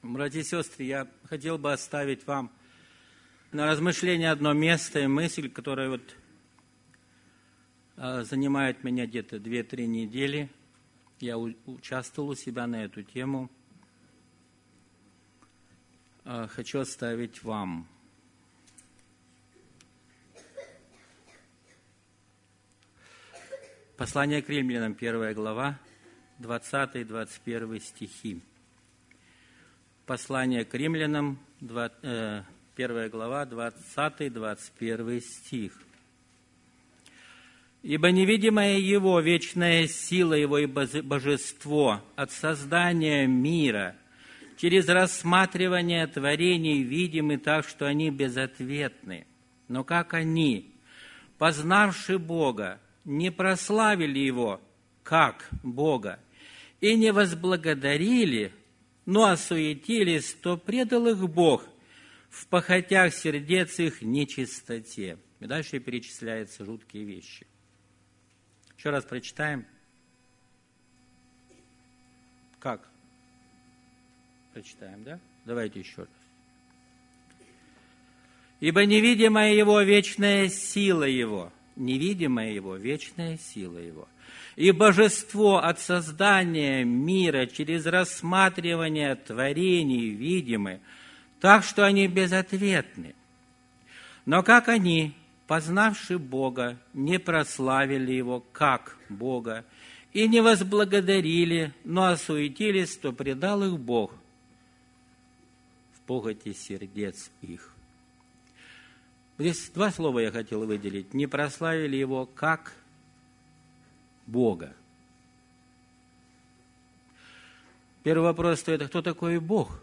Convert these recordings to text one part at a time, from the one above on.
Братья и сестры, я хотел бы оставить вам на размышление одно место и мысль, которая занимает меня где-то 2-3 недели. Я участвовал у себя на эту тему. Хочу оставить вам. Послание к Римлянам, 1 глава, 20-21 стихи. Послание к Римлянам, 1 глава, 20-21 стих. «Ибо невидимая Его, вечная сила Его и божество от создания мира, через рассматривание творений видимы так, что они безответны. Но как они, познавши Бога, не прославили Его, как Бога, и не возблагодарили, но осуетились, то предал их Бог в похотях сердец их нечистоте». И дальше перечисляются жуткие вещи. Еще раз прочитаем. Как? Прочитаем, да? Давайте еще раз. «Ибо невидимая Его, вечная сила Его, невидимая Его, вечная сила Его, и божество от создания мира через рассматривание творений видимы, так что они безответны. Но как они, познавши Бога, не прославили Его как Бога, и не возблагодарили, но осуетились, то предал их Бог в похоти сердец их». Здесь 2 слова я хотел выделить. Не прославили Его как Бога. Первый вопрос стоит: кто такой Бог?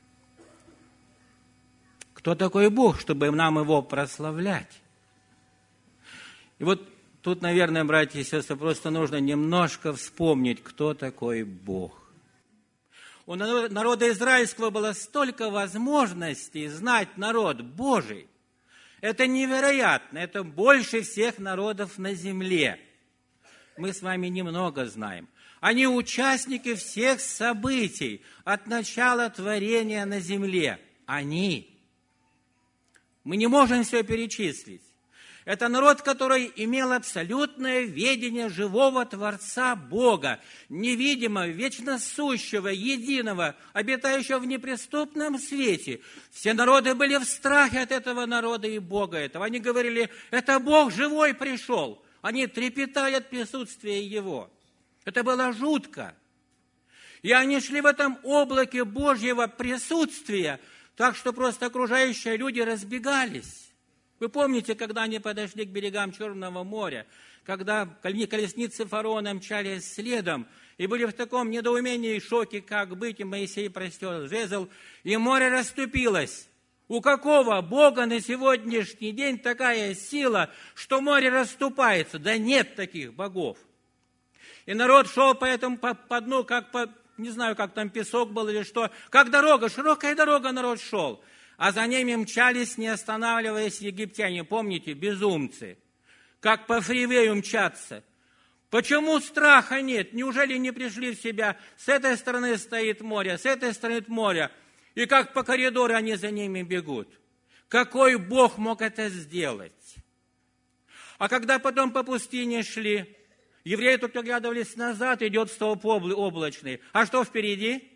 Кто такой Бог, чтобы нам Его прославлять? И тут, наверное, братья и сестры, просто нужно немножко вспомнить, кто такой Бог. У народа израильского было столько возможностей знать народ Божий. Это невероятно, это больше всех народов на земле. Мы с вами немного знаем. Они участники всех событий от начала творения на земле. Они. Мы не можем все перечислить. Это народ, который имел абсолютное ведение живого Творца Бога, невидимого, вечно сущего, единого, обитающего в неприступном свете. Все народы были в страхе от этого народа и Бога этого. Они говорили: это Бог живой пришел. Они трепетали от присутствия Его. Это было жутко. И они шли в этом облаке Божьего присутствия, так что просто окружающие люди разбегались. Вы помните, когда они подошли к берегам Черного моря, когда колесницы фараона мчались следом, и были в таком недоумении и шоке, как быть, и Моисей простер жезл, и море расступилось. У какого Бога на сегодняшний день такая сила, что море расступается? Да нет таких богов. И народ шел по дну, не знаю, как там песок был или что, как дорога, широкая дорога народ шел. А за ними мчались, не останавливаясь, египтяне. Помните, безумцы, как по фривею мчатся. Почему страха нет? Неужели не пришли в себя? С этой стороны стоит море, с этой стороны море. И как по коридору они за ними бегут. Какой Бог мог это сделать? А когда потом по пустыне шли, евреи только оглядывались назад, идет столб облачный. А что впереди?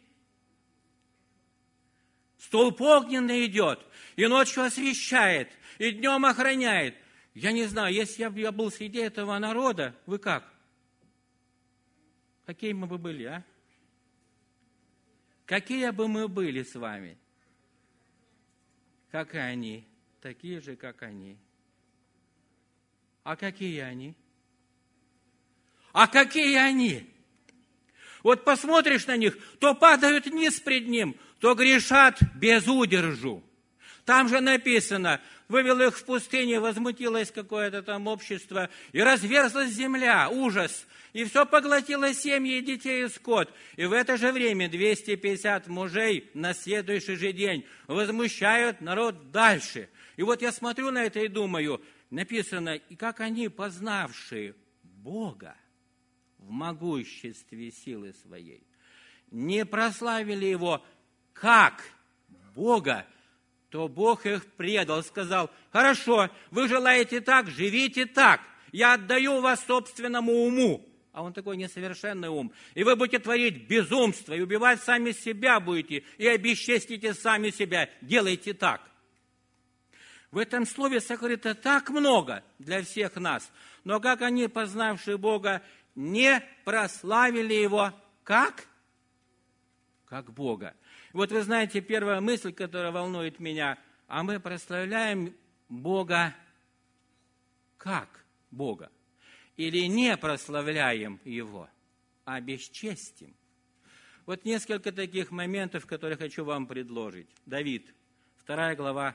Столб огненный идет, и ночью освещает, и днем охраняет. Я не знаю, если я был среди этого народа, вы как? Какие мы бы были, а? Какие бы мы были с вами? Как и они, такие же, как они. А какие они? А какие они? Вот посмотришь на них, то падают низ пред ним, то грешат без удержу. Там же написано: вывел их в пустыню, возмутилось какое-то там общество, и разверзлась земля, ужас, и все поглотило семьи, и детей, и скот. И в это же время 250 мужей на следующий же день возмущают народ дальше. И вот я смотрю на это и думаю, написано: и как они, познавшие Бога в могуществе силы своей, не прославили Его как Бога, то Бог их предал, сказал: хорошо, вы желаете так, живите так, я отдаю вас собственному уму. А он такой несовершенный ум. И вы будете творить безумство, и убивать сами себя будете, и обесчестите сами себя. Делайте так. В этом слове сокрыто так много для всех нас. Но как они, познавшие Бога, не прославили Его как? Как Бога. Вот вы знаете, первая мысль, которая волнует меня: а мы прославляем Бога как Бога? Или не прославляем Его, а бесчестим? Вот несколько таких моментов, которые хочу вам предложить. Давид, 2 глава,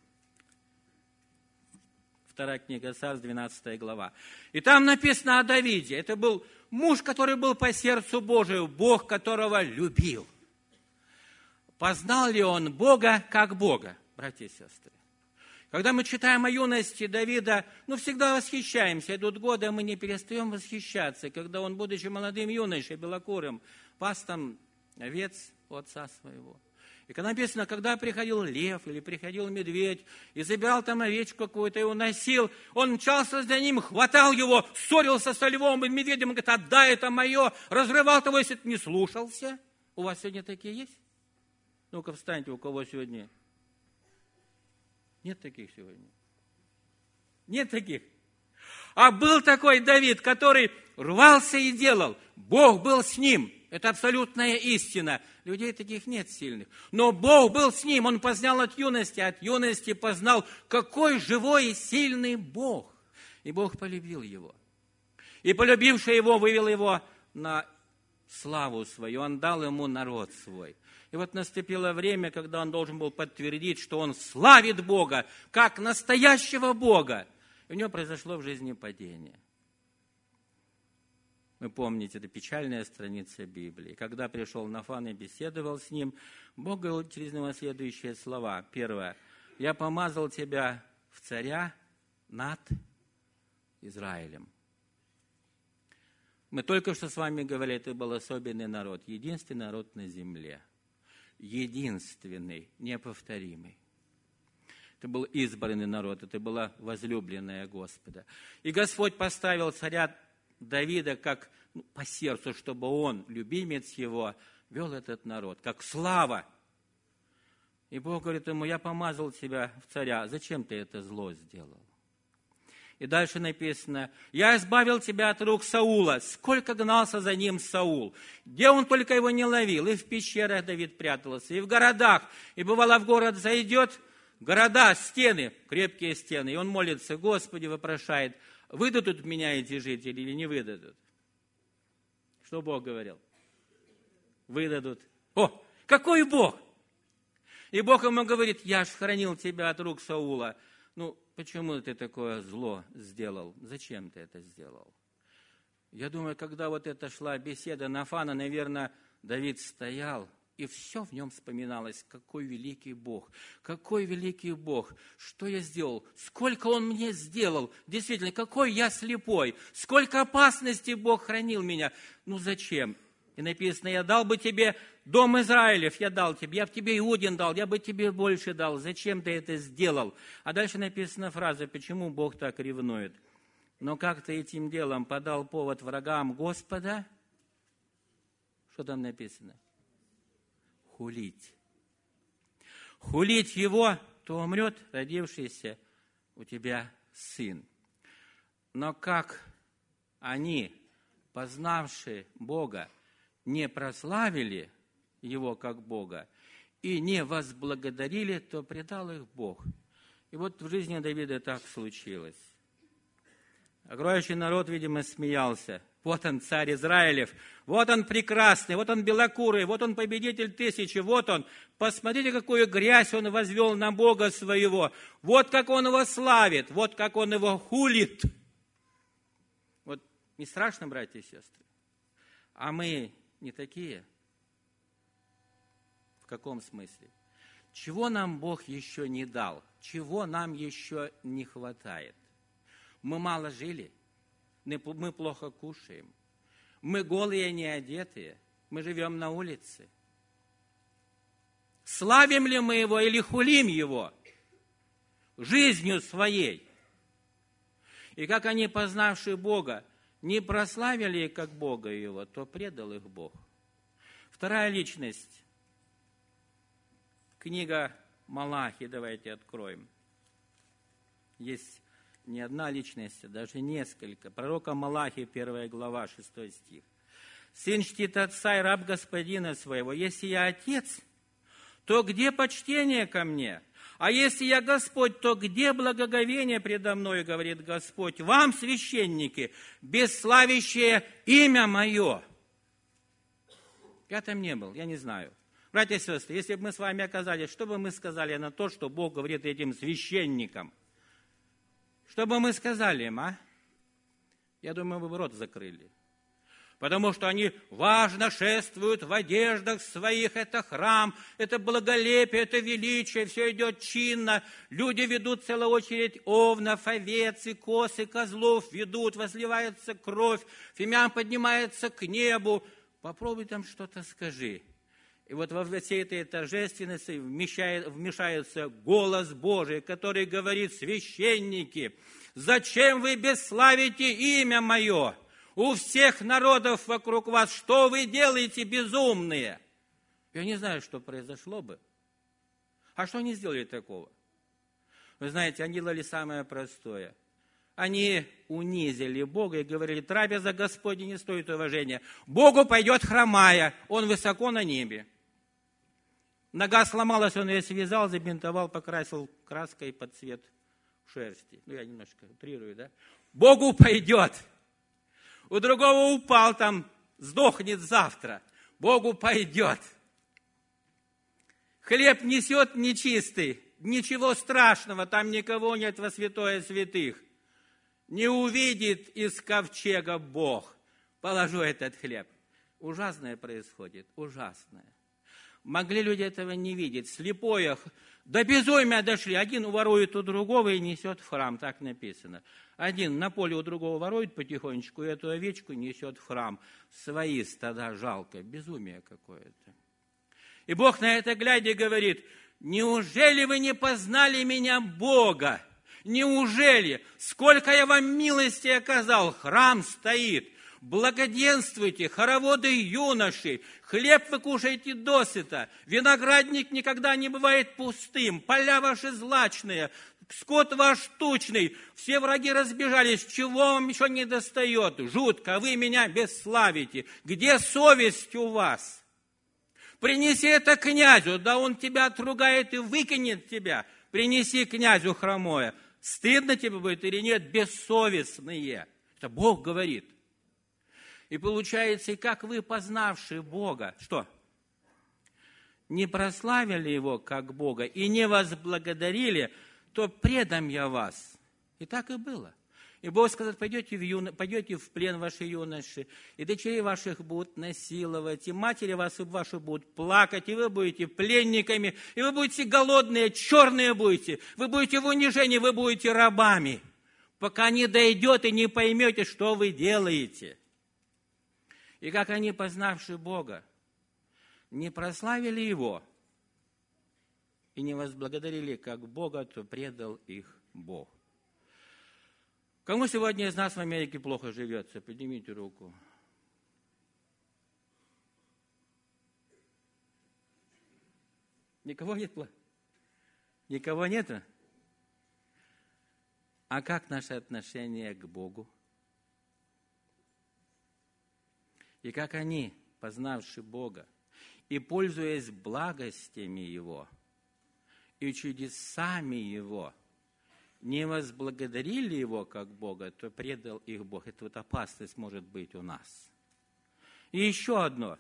2 книга Царств, 12 глава. И там написано о Давиде. Это был муж, который был по сердцу Божию, Бог, которого любил. Познал ли он Бога как Бога, братья и сестры? Когда мы читаем о юности Давида, всегда восхищаемся. Идут годы, а мы не перестаем восхищаться. Когда он, будучи молодым юношей, белокурым, пас там овец у отца своего. И когда написано, когда приходил лев или приходил медведь, и забирал там овечку какую-то, и уносил, он мчался за ним, хватал его, ссорился со львом и медведем, говорит: отдай, это мое, разрывал того, если ты не слушался. У вас сегодня такие есть? Ну-ка, встаньте, у кого сегодня? Нет таких сегодня. Нет таких. А был такой Давид, который рвался и делал. Бог был с ним. Это абсолютная истина. Людей таких нет сильных. Но Бог был с ним. Он познал от юности познал, какой живой и сильный Бог. И Бог полюбил его. И полюбивший его, вывел его на славу свою. Он дал ему народ свой. И вот наступило время, когда он должен был подтвердить, что он славит Бога, как настоящего Бога. И у него произошло в жизни падение. Вы помните, это печальная страница Библии. Когда пришел Нафан и беседовал с ним, Бог говорил через него следующие слова. Первое: «Я помазал тебя в царя над Израилем». Мы только что с вами говорили, это был особенный народ, единственный народ на земле. Единственный, неповторимый. Это был избранный народ, это была возлюбленная Господа. И Господь поставил царя Давида как по сердцу, чтобы он, любимец его, вел этот народ, как слава. И Бог говорит ему: я помазал тебя в царя, зачем ты это зло сделал? И дальше написано: я избавил тебя от рук Саула. Сколько гнался за ним Саул, где он только его не ловил. И в пещерах Давид прятался, и в городах. И бывало, в город зайдет, города, стены, крепкие стены. И он молится: Господи, вопрошает: выдадут меня эти жители или не выдадут? Что Бог говорил? Выдадут. О, какой Бог! И Бог ему говорит: я ж хранил тебя от рук Саула. Почему ты такое зло сделал? Зачем ты это сделал? Я думаю, когда вот это шла беседа Нафана, наверное, Давид стоял, и все в нем вспоминалось. Какой великий Бог! Какой великий Бог! Что я сделал? Сколько Он мне сделал? Действительно, какой я слепой! Сколько опасностей Бог хранил меня! Зачем? И написано: я дал бы тебе дом Израилев, я бы тебе Иудин дал, я бы тебе больше дал. Зачем ты это сделал? А дальше написана фраза, почему Бог так ревнует. Но как ты этим делом подал повод врагам Господа? Что там написано? Хулить. Хулить Его, то умрет родившийся у тебя сын. Но как они, познавшие Бога, не прославили Его как Бога и не возблагодарили, то предал их Бог. И вот в жизни Давида так случилось. Окружающий народ, видимо, смеялся. Вот он, царь Израилев, вот он прекрасный, вот он белокурый, вот он победитель тысячи, вот он. Посмотрите, какую грязь он возвел на Бога своего. Вот как он его славит, вот как он его хулит. Вот не страшно, братья и сестры? А мы не такие? В каком смысле? Чего нам Бог еще не дал? Чего нам еще не хватает? Мы мало жили, мы плохо кушаем, мы голые, не одетые, мы живем на улице. Славим ли мы Его или хулим Его жизнью своей? И как они, познавшие Бога, не прославили как Бога Его, то предал их Бог. Вторая личность. Книга Малахи, давайте откроем. Есть не одна личность, а даже несколько. Пророка Малахи, 1 глава, 6 стих. «Сын чтит отца и раб господина своего. Если я отец, то где почтение ко мне? А если я Господь, то где благоговение предо мной, говорит Господь? Вам, священники, бесславящее имя мое». Я там не был, я не знаю. Братья и сестры, если бы мы с вами оказались, что бы мы сказали на то, что Бог говорит этим священникам? Что бы мы сказали им, а? Я думаю, мы бы рот закрыли. Потому что они важно шествуют в одеждах своих. Это храм, это благолепие, это величие, все идет чинно. Люди ведут в целую очередь овнов, овец и коз, и козлов ведут, возливается кровь, фимиам поднимается к небу. Попробуй там что-то скажи. И вот во всей этой торжественности вмешается голос Божий, который говорит: священники, зачем вы бесславите имя мое? У всех народов вокруг вас, что вы делаете, безумные? Я не знаю, что произошло бы. А что они сделали такого? Вы знаете, они делали самое простое. Они унизили Бога и говорили: трапеза Господня не стоит уважения. Богу пойдет хромая, Он высоко на небе. Нога сломалась, он ее связал, забинтовал, покрасил краской под цвет шерсти. Ну, я немножко утрирую, да? Богу пойдет. У другого упал там, сдохнет завтра. Богу пойдет. Хлеб несет нечистый, ничего страшного, там никого нет во святое святых. Не увидит из ковчега Бог. Положу этот хлеб. Ужасное происходит, ужасное. Могли люди этого не видеть. Слепое, до безумия дошли. Один ворует у другого и несет в храм, так написано. Один на поле у другого ворует потихонечку, и эту овечку несет в храм. Свои стада жалко, безумие какое-то. И Бог на это глядя говорит: неужели вы не познали меня, Бога? Неужели? Сколько я вам милости оказал? Храм стоит. Благоденствуйте, хороводы юноши, хлеб вы кушаете досыта, виноградник никогда не бывает пустым, поля ваши злачные, скот ваш тучный, все враги разбежались, чего вам еще не достает? Жутко, вы меня бесславите. Где совесть у вас? Принеси это князю, да он тебя отругает и выкинет тебя. Принеси князю хромое. Стыдно тебе будет или нет? Бессовестные. Это Бог говорит. И получается, и как вы, познавшие Бога, что? Не прославили Его как Бога и не возблагодарили, то предам я вас. И так и было. И Бог сказал: пойдете в плен ваши юноши, и дочерей ваших будут насиловать, и матери ваши будут плакать, и вы будете пленниками, и вы будете голодные, черные будете, вы будете в унижении, вы будете рабами, пока не дойдет и не поймете, что вы делаете. И как они, познавшие Бога, не прославили Его и не возблагодарили как Бога, то предал их Бог. Кому сегодня из нас в Америке плохо живется? Поднимите руку. Никого нет? Никого нету? А как наше отношение к Богу? И как они, познавшие Бога, и пользуясь благостями Его, и чудесами Его, не возблагодарили Его как Бога, то предал их Бог. Это вот опасность может быть у нас. И еще одно.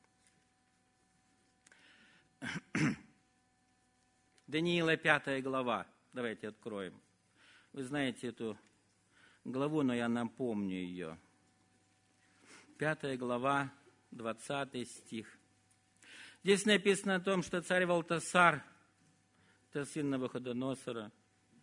Даниила 5 глава. Давайте откроем. Вы знаете эту главу, но я напомню ее. 5 глава, 20 стих. Здесь написано о том, что царь Валтасар, это сын Навуходоносора,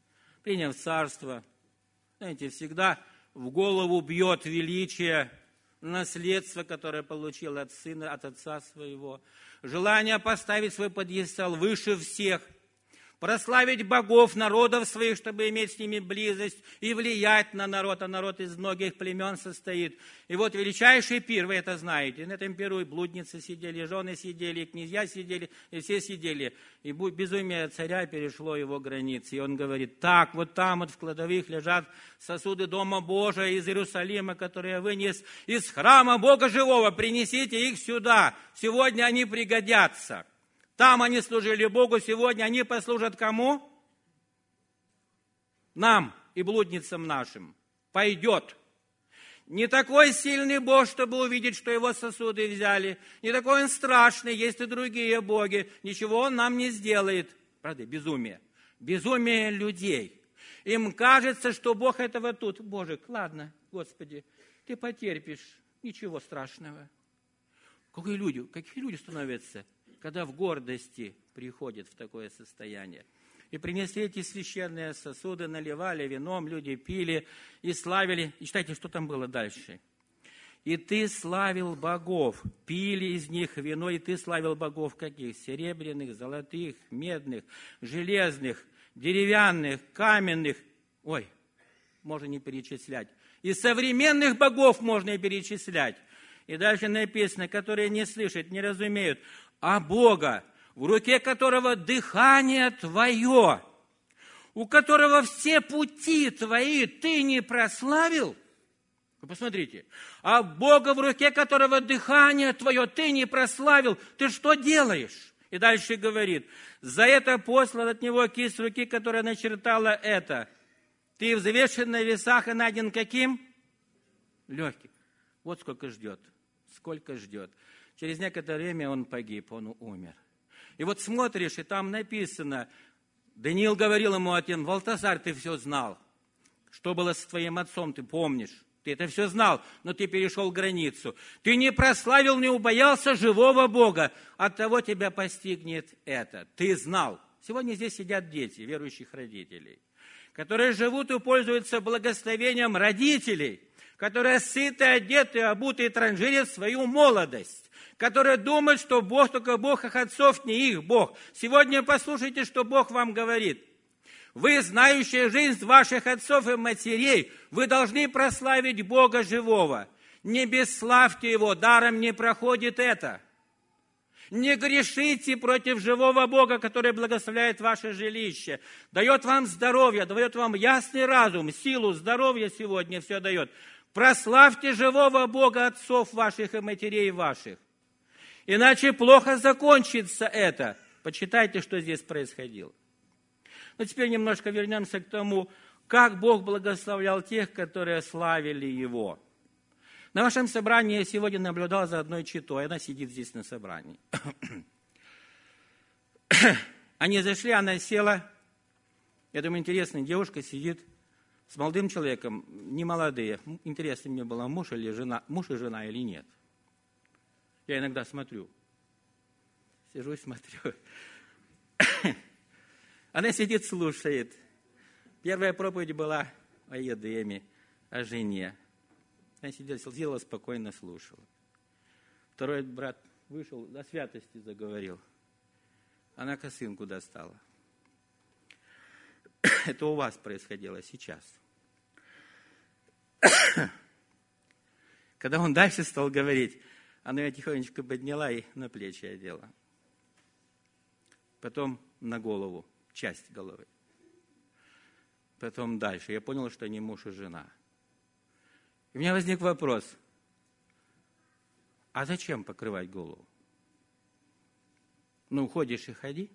приняв царство, знаете, всегда в голову бьет величие наследство, которое получил от сына, от отца своего, желание поставить свой подъестал выше всех, прославить богов народов своих, чтобы иметь с ними близость и влиять на народ, а народ из многих племен состоит. И вот величайший пир, вы это знаете, на этом пиру и блудницы сидели, и жены сидели, и князья сидели, и все сидели. И безумие царя перешло его границы. И он говорит, так, вот там вот в кладовых лежат сосуды Дома Божия из Иерусалима, которые я вынес из храма Бога живого, принесите их сюда, сегодня они пригодятся. Там они служили Богу, сегодня они послужат кому? Нам и блудницам нашим. Пойдет. Не такой сильный Бог, чтобы увидеть, что его сосуды взяли. Не такой он страшный, есть и другие боги. Ничего он нам не сделает. Правда, безумие. Безумие людей. Им кажется, что Бог этого тут. Божик, ладно, Господи, ты потерпишь. Ничего страшного. Какие люди становятся, когда в гордости приходят в такое состояние. И принесли эти священные сосуды, наливали вином, люди пили и славили. И читайте, что там было дальше. «И ты славил богов, пили из них вино, и ты славил богов каких? Серебряных, золотых, медных, железных, деревянных, каменных». Ой, можно не перечислять. И современных богов можно и перечислять. И дальше написано, которые не слышат, не разумеют, а Бога, в руке которого дыхание твое, у которого все пути твои ты не прославил. Вы посмотрите, а Бога, в руке которого дыхание твое ты не прославил, ты что делаешь? И дальше говорит, за это послал от него кисть руки, которая начертала это. Ты взвешен на весах и найден каким? Легким. Вот сколько ждет. Сколько ждет. Через некоторое время он погиб, он умер. И вот смотришь, и там написано, Даниил говорил ему один, Валтасар, ты все знал. Что было с твоим отцом, ты помнишь. Ты это все знал, но ты перешел границу. Ты не прославил, не убоялся живого Бога. Оттого тебя постигнет это. Ты знал. Сегодня здесь сидят дети, верующих родителей, которые живут и пользуются благословением родителей, которые сыты, одеты, обуты и транжирят свою молодость, которые думают, что Бог, только Бог их отцов, не их Бог. Сегодня послушайте, что Бог вам говорит. Вы, знающие жизнь ваших отцов и матерей, вы должны прославить Бога живого. Не бесславьте Его, даром не проходит это. Не грешите против живого Бога, который благословляет ваше жилище, дает вам здоровье, дает вам ясный разум, силу, здоровье сегодня все дает. Прославьте живого Бога отцов ваших и матерей ваших. Иначе плохо закончится это. Почитайте, что здесь происходило. Но теперь немножко вернемся к тому, как Бог благословлял тех, которые славили Его. На вашем собрании я сегодня наблюдал за одной четой. Она сидит здесь на собрании. Они зашли, она села. Я думаю, интересная девушка сидит с молодым человеком, не молодые. Интересно мне было, муж и жена или нет. Я иногда смотрю. Сижу и смотрю. Она сидит, слушает. Первая проповедь была о Едеме, о жене. Она сидела спокойно, слушала. Второй брат вышел, о святости заговорил. Она косынку достала. Это у вас происходило сейчас. Когда он дальше стал говорить, она ее тихонечко подняла и на плечи одела. Потом на голову, часть головы. Потом дальше. Я понял, что они муж и жена. И у меня возник вопрос. А зачем покрывать голову? Ну, ходишь и ходи.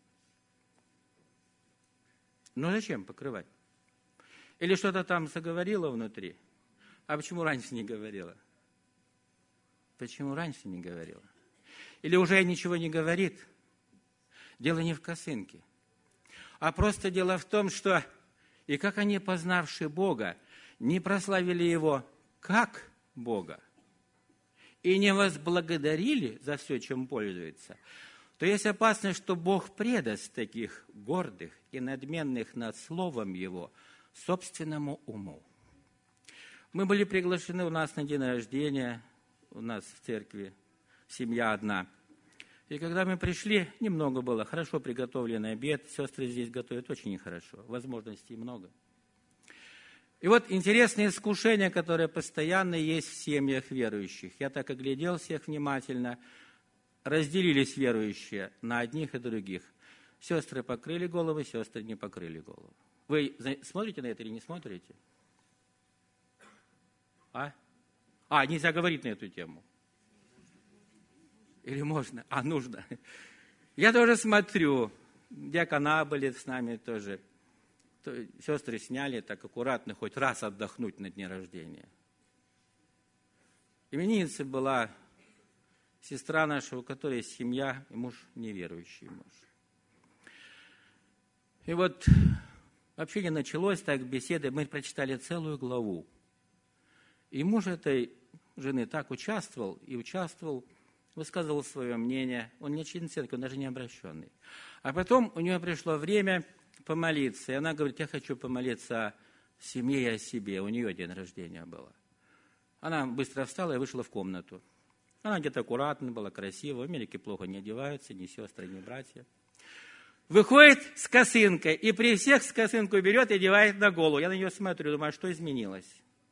Ну, зачем покрывать? Или что-то там заговорило внутри? А почему раньше не говорила? Почему раньше не говорила? Или уже ничего не говорит? Дело не в косынке. А просто дело в том, что и как они, познавшие Бога, не прославили Его как Бога и не возблагодарили за все, чем пользуется, то есть опасность, что Бог предаст таких гордых и надменных над Словом Его собственному уму. Мы были приглашены у нас на день рождения, у нас в церкви, семья одна. И когда мы пришли, немного было, хорошо приготовленный обед, сестры здесь готовят очень хорошо, возможностей много. И вот интересное искушение, которое постоянно есть в семьях верующих. Я так оглядел всех внимательно, разделились верующие на одних и других. Сестры покрыли головы, сестры не покрыли голову. Вы смотрите на это или не смотрите? Нельзя говорить на эту тему. Или можно? Нужно. Я тоже смотрю. Диакона были с нами тоже. Сестры сняли так аккуратно, хоть раз отдохнуть на дне рождения. Именинница была сестра наша, у которой семья, и муж неверующий муж. И вот общение началось так, беседы, мы прочитали целую главу. И муж этой жены так участвовал, высказывал свое мнение. Он не член церкви, он даже не обращенный. А потом у нее пришло время помолиться. И она говорит, я хочу помолиться о семье и о себе. У нее день рождения было. Она быстро встала и вышла в комнату. Она где-то аккуратно была, красива. В Америке плохо не одеваются, ни сестры, ни братья. Выходит с косынкой, и при всех с косынку берет и одевает на голову. Я на нее смотрю, думаю, что изменилось?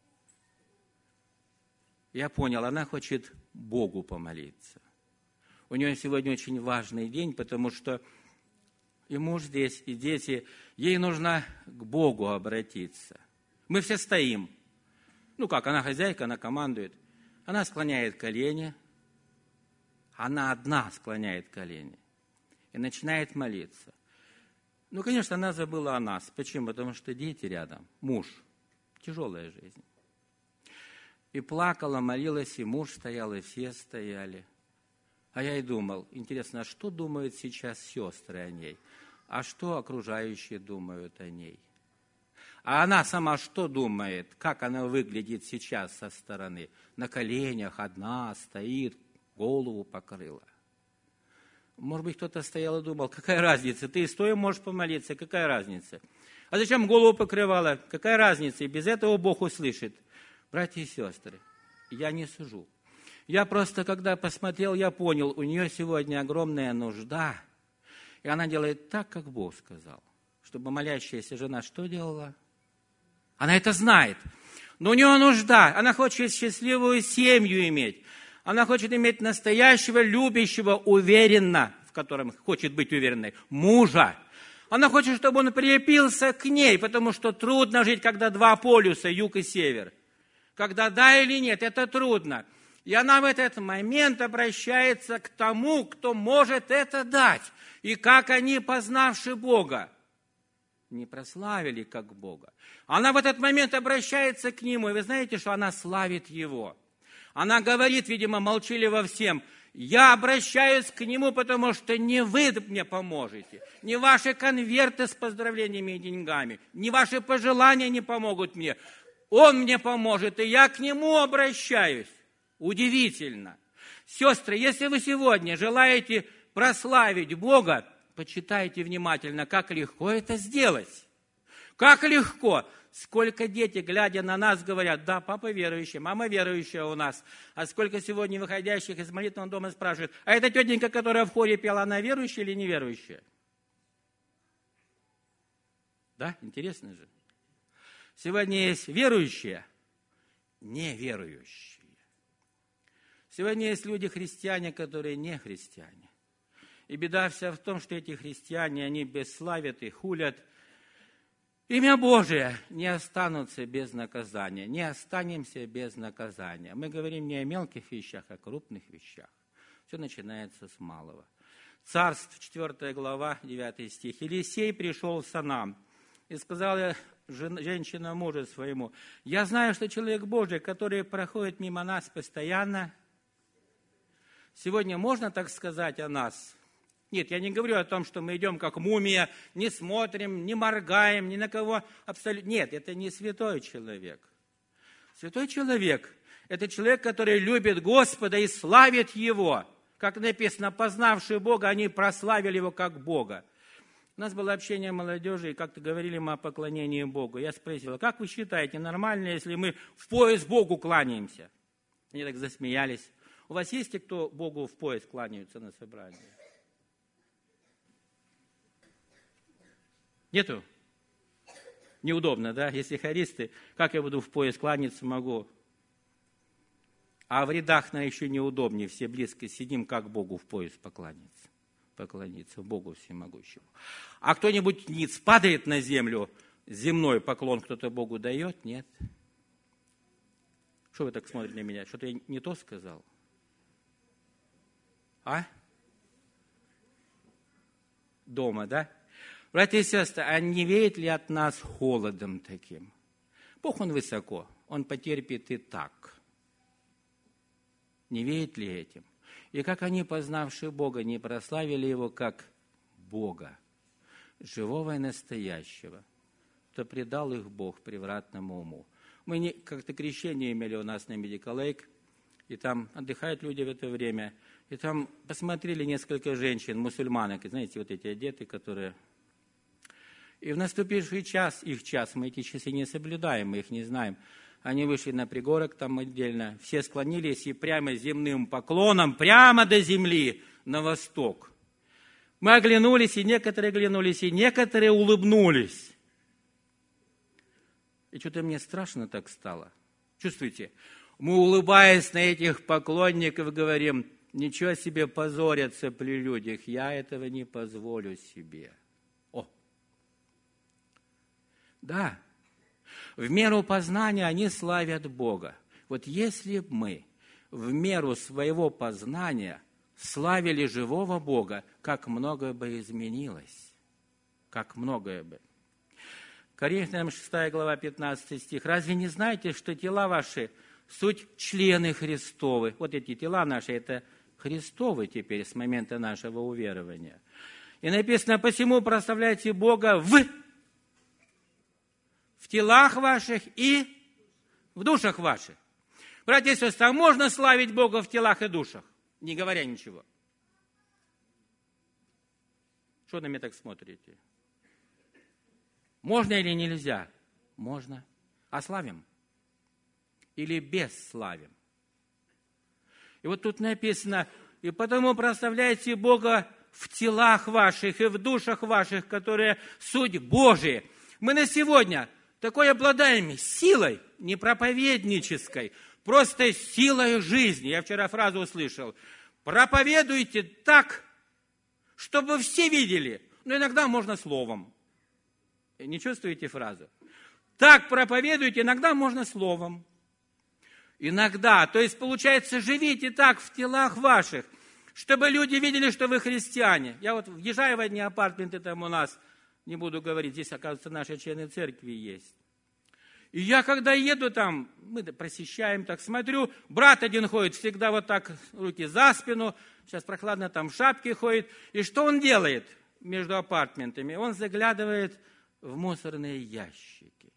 Я понял, она хочет Богу помолиться. У нее сегодня очень важный день, потому что и муж здесь, и дети, ей нужно к Богу обратиться. Мы все стоим. Она хозяйка, она командует. Она склоняет колени. Она одна склоняет колени. И начинает молиться. Конечно, она забыла о нас. Почему? Потому что дети рядом, муж. Тяжелая жизнь. И плакала, молилась, и муж стоял, и все стояли. А я и думал, интересно, а что думают сейчас сестры о ней? А что окружающие думают о ней? А она сама что думает? Как она выглядит сейчас со стороны? На коленях одна стоит, голову покрыла. Может быть, кто-то стоял и думал, какая разница? Ты и стоя можешь помолиться, какая разница? А зачем голову покрывала? Какая разница? И без этого Бог услышит. Братья и сестры, я не сужу. Я просто, когда посмотрел, я понял, у нее сегодня огромная нужда. И она делает так, как Бог сказал. Чтобы молящаяся жена что делала? Она это знает. Но у нее нужда. Она хочет счастливую семью иметь. Она хочет иметь настоящего, любящего, уверенно, в котором хочет быть уверенной, мужа. Она хочет, чтобы он прилепился к ней, потому что трудно жить, когда два полюса, юг и север. Когда да или нет, это трудно. И она в этот момент обращается к тому, кто может это дать. И как они, познавши Бога, не прославили как Бога. Она в этот момент обращается к Нему, и вы знаете, что она славит Его. Она говорит, видимо, молчаливо всем, я обращаюсь к Нему, потому что не вы мне поможете, не ваши конверты с поздравлениями и деньгами, не ваши пожелания не помогут мне. Он мне поможет, и я к Нему обращаюсь. Удивительно. Сестры, если вы сегодня желаете прославить Бога, почитайте внимательно, как легко это сделать. Как легко. Сколько дети, глядя на нас, говорят, да, папа верующий, мама верующая у нас. А сколько сегодня выходящих из молитвенного дома спрашивают, а эта тетенька, которая в хоре пела, она верующая или неверующая? Да, интересно же. Сегодня есть верующие, неверующие. Сегодня есть люди, христиане, которые не христиане. И беда вся в том, что эти христиане, они бесславят и хулят. Имя Божие не останутся без наказания. Не останемся без наказания. Мы говорим не о мелких вещах, а о крупных вещах. Все начинается с малого. Царств, 4 глава, 9 стих. Елисей пришел в Санам и сказал женщина мужу своему, я знаю, что человек Божий, который проходит мимо нас постоянно. Сегодня можно так сказать о нас? Нет, я не говорю о том, что мы идем как мумия, не смотрим, не моргаем, ни на кого абсолютно. Нет, это не святой человек. Святой человек – это человек, который любит Господа и славит Его. Как написано, познавшие Бога, они прославили Его как Бога. У нас было общение молодежи, и как-то говорили мы о поклонении Богу. Я спросил, как вы считаете, нормально, если мы в пояс Богу кланяемся? Они так засмеялись. У вас есть те, кто Богу в пояс кланяются на собрании? Нету? Неудобно, да? Если хористы, как я буду в пояс кланяться могу? А в рядах на еще неудобнее, все близко сидим, как Богу в пояс поклониться Богу всемогущему. А кто-нибудь ниц падает на землю, земной поклон кто-то Богу дает? Нет. Что вы так смотрите на меня? Что-то я не то сказал? А? Дома, да? Братья и сестры, а не веет ли от нас холодом таким? Бог, Он высоко, Он потерпит и так. Не веет ли этим? И как они, познавшие Бога, не прославили Его как Бога, живого и настоящего, то предал их Бог превратному уму. Мы как-то крещение имели у нас на Medical Lake, и там отдыхают люди в это время, и там посмотрели несколько женщин, мусульманок, знаете, вот эти одеты, которые... И в наступивший час, их час, мы эти часы не соблюдаем, мы их не знаем, они вышли на пригорок там отдельно, все склонились и прямо земным поклоном, прямо до земли, на восток. Мы оглянулись, и некоторые улыбнулись. И что-то мне страшно так стало. Чувствуете? Мы, улыбаясь на этих поклонников, говорим, ничего себе, позорятся при людях, я этого не позволю себе. О! Да. В меру познания они славят Бога. Вот если бы мы в меру своего познания славили живого Бога, как многое бы изменилось. Как многое бы. Коринфянам 6 глава 15 стих. Разве не знаете, что тела ваши суть члены Христовы? Вот эти тела наши, это Христовы теперь с момента нашего уверования. И написано, посему прославляйте Бога в телах ваших и в душах ваших. Братья и сестры, а можно славить Бога в телах и душах, не говоря ничего? Что на меня так смотрите? Можно или нельзя? Можно. А славим? Или бесславим? И вот тут написано, и потому прославляйте Бога в телах ваших и в душах ваших, которые суть Божия. Мы на сегодня такой обладаем силой, не проповеднической, просто силой жизни. Я вчера фразу услышал. Проповедуйте так, чтобы все видели. Но иногда можно словом. Не чувствуете фразу? Так проповедуйте, иногда можно словом. Иногда. То есть, получается, живите так в телах ваших, чтобы люди видели, что вы христиане. Я вот въезжаю в одни апартаменты там у нас, не буду говорить, здесь, оказывается, наши члены церкви есть. И я, когда еду там, мы просещаем, так смотрю, брат один ходит, всегда вот так, руки за спину, сейчас прохладно, там в шапке ходит. И что он делает между апартаментами? Он заглядывает в мусорные ящики.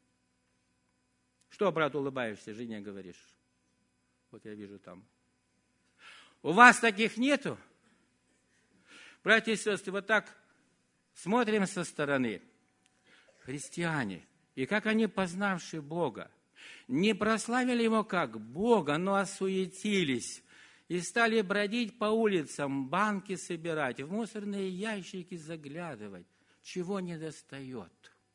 Что, брат, улыбаешься, жене говоришь? Вот я вижу там. У вас таких нету? Братья и сестры, вот так смотрим со стороны. Христиане. И как они, познавшие Бога, не прославили Его как Бога, но осуетились и стали бродить по улицам, банки собирать, в мусорные ящики заглядывать, чего не достает.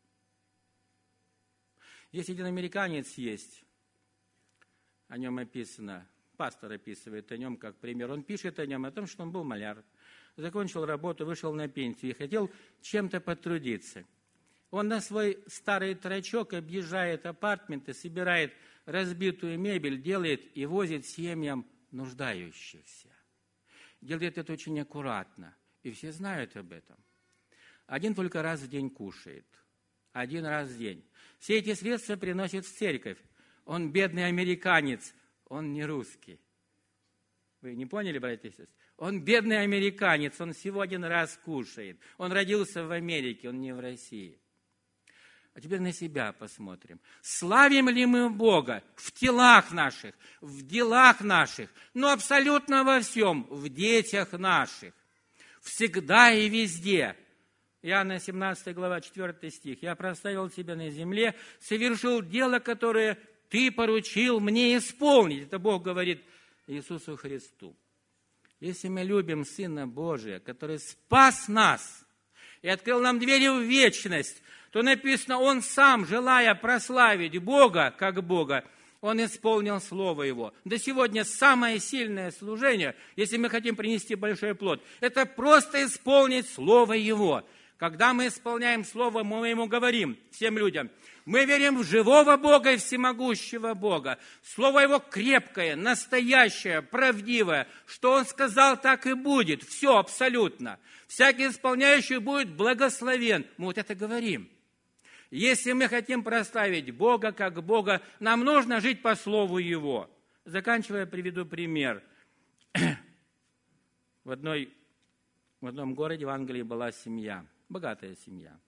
Здесь один американец есть, о нем описано, пастор описывает о нем как пример. Он пишет о нем, о том, что он был маляр, закончил работу, вышел на пенсию и хотел чем-то потрудиться. Он на свой старый трачок объезжает апартаменты, собирает разбитую мебель, делает и возит семьям нуждающихся. Делает это очень аккуратно, и все знают об этом. Один только раз в день кушает. Один раз в день. Все эти средства приносит в церковь. Он бедный американец, он не русский. Вы не поняли, братья и сестры? Он бедный американец, он всего один раз кушает. Он родился в Америке, он не в России. А теперь на себя посмотрим. Славим ли мы Бога в телах наших, в делах наших, но абсолютно во всем, в детях наших, всегда и везде. Иоанна 17 глава 4 стих. «Я прославил Тебя на земле, совершил дело, которое Ты поручил мне исполнить». Это Бог говорит Иисусу Христу. Если мы любим Сына Божия, который спас нас и открыл нам двери в вечность, то написано, Он сам, желая прославить Бога, как Бога, Он исполнил Слово Его. До сегодня самое сильное служение, если мы хотим принести большой плод, это просто исполнить Слово Его. Когда мы исполняем Слово, мы Ему говорим, всем людям, мы верим в живого Бога и всемогущего Бога. Слово Его крепкое, настоящее, правдивое. Что Он сказал, так и будет. Все абсолютно. Всякий исполняющий будет благословен. Мы вот это говорим. Если мы хотим прославить Бога как Бога, нам нужно жить по Слову Его. Заканчивая, приведу пример. В одном городе в Англии была семья, богатая семья.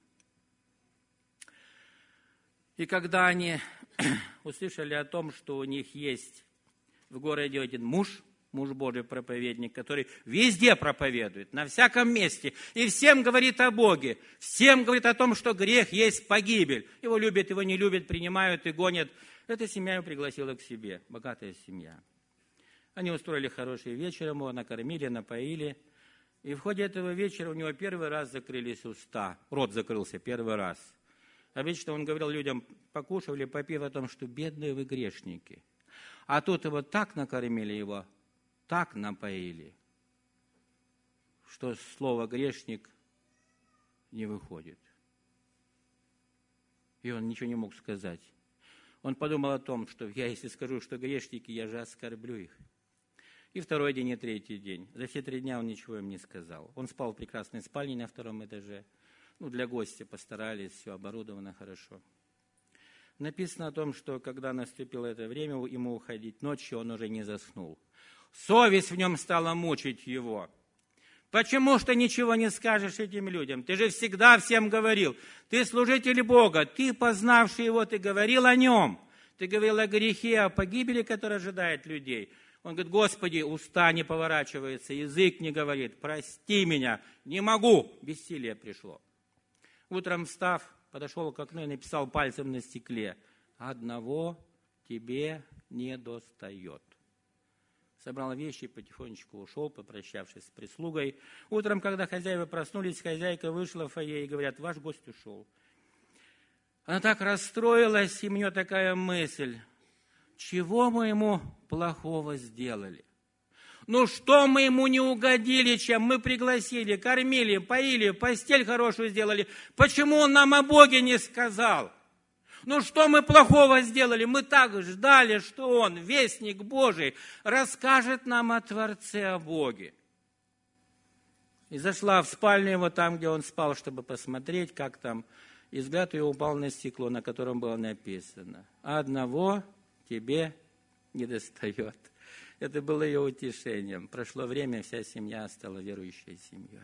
И когда они услышали о том, что у них есть в городе один муж Божий проповедник, который везде проповедует, на всяком месте, и всем говорит о Боге, всем говорит о том, что грех есть погибель. Его любят, его не любят, принимают и гонят. Эта семья его пригласила к себе, богатая семья. Они устроили хороший вечер ему, накормили, напоили. И в ходе этого вечера у него первый раз закрылись уста, рот закрылся первый раз. Обычно он говорил людям, покушали, попив о том, что бедные вы грешники. А тут его так накормили его, так напоили, что слово «грешник» не выходит. И он ничего не мог сказать. Он подумал о том, что я, если скажу, что грешники, я же оскорблю их. И второй день, и третий день. За все 3 дня он ничего им не сказал. Он спал в прекрасной спальне на 2 этаже. Для гостя постарались, все оборудовано хорошо. Написано о том, что когда наступило это время ему уходить ночью, он уже не заснул. Совесть в нем стала мучить его. Почему что ничего не скажешь этим людям? Ты же всегда всем говорил. Ты служитель Бога, ты, познавший Его, ты говорил о Нем. Ты говорил о грехе, о погибели, которая ожидает людей. Он говорит, Господи, уста не поворачиваются, язык не говорит, прости меня, не могу, бессилие пришло. Утром встав, подошел к окну и написал пальцем на стекле, одного тебе не достает. Собрал вещи, потихонечку ушел, попрощавшись с прислугой. Утром, когда хозяева проснулись, хозяйка вышла в фойе и говорят, ваш гость ушел. Она так расстроилась, и у нее такая мысль, чего мы ему плохого сделали? Ну что мы ему не угодили, чем мы пригласили, кормили, поили, постель хорошую сделали? Почему он нам о Боге не сказал? Ну что мы плохого сделали? Мы так ждали, что он, вестник Божий, расскажет нам о Творце, о Боге. И зашла в спальню его там, где он спал, чтобы посмотреть, как там. И взгляд ее упал на стекло, на котором было написано, одного тебе не достает. Это было ее утешением. Прошло время, вся семья стала верующей семьей.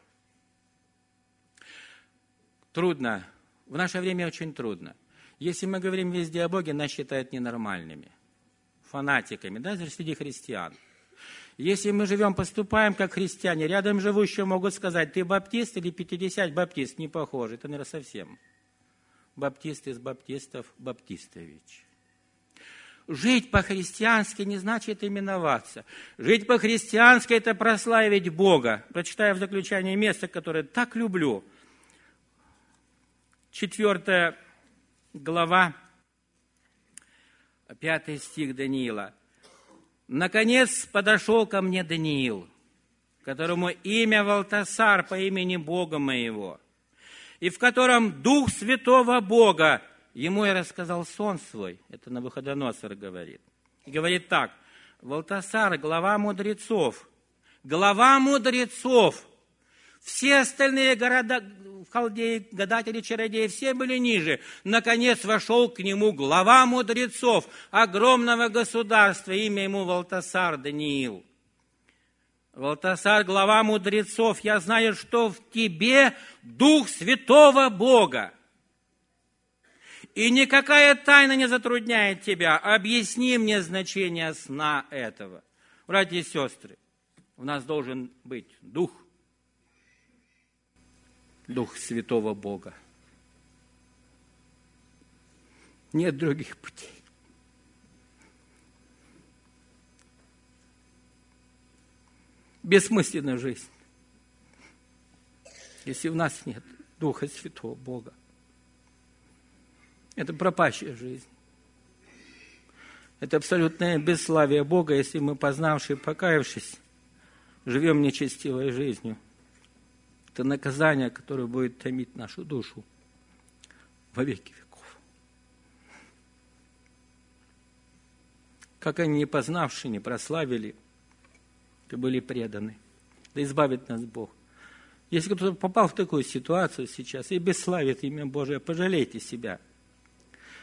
Трудно. В наше время очень трудно. Если мы говорим везде о Боге, нас считают ненормальными, фанатиками, даже среди христиан. Если мы живем, поступаем как христиане, рядом живущие могут сказать, ты баптист или 50 баптист, не похоже. Это, наверное, совсем. Баптист из баптистов, баптистович. Жить по-христиански не значит именоваться. Жить по-христиански – это прославить Бога. Прочитаю в заключение место, которое так люблю. 4 глава, 5 стих Даниила. «Наконец подошел ко мне Даниил, которому имя Валтасар по имени Бога моего, и в котором Дух Святого Бога, ему я рассказал сон свой». Это Навуходоносор говорит. И говорит так, Валтасар, глава мудрецов, все остальные города, халдеи, гадатели, чародеи, все были ниже. Наконец вошел к нему глава мудрецов огромного государства, имя ему Валтасар, Даниил. Валтасар, глава мудрецов, я знаю, что в тебе Дух Святого Бога. И никакая тайна не затрудняет тебя. Объясни мне значение сна этого. Братья и сестры, у нас должен быть Дух. Дух Святого Бога. Нет других путей. Бессмысленна жизнь, если в нас нет Духа Святого Бога. Это пропащая жизнь. Это абсолютное бесславие Бога, если мы, познавшие, покаявшись, живем нечестивой жизнью. Это наказание, которое будет томить нашу душу во веки веков. Как они, не познавшие, не прославили, то были преданы. Да избавит нас Бог. Если кто-то попал в такую ситуацию сейчас и бесславит имя Божие, пожалейте себя.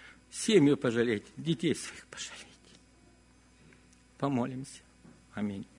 Семью пожалейте, детей своих пожалейте. Помолимся. Аминь.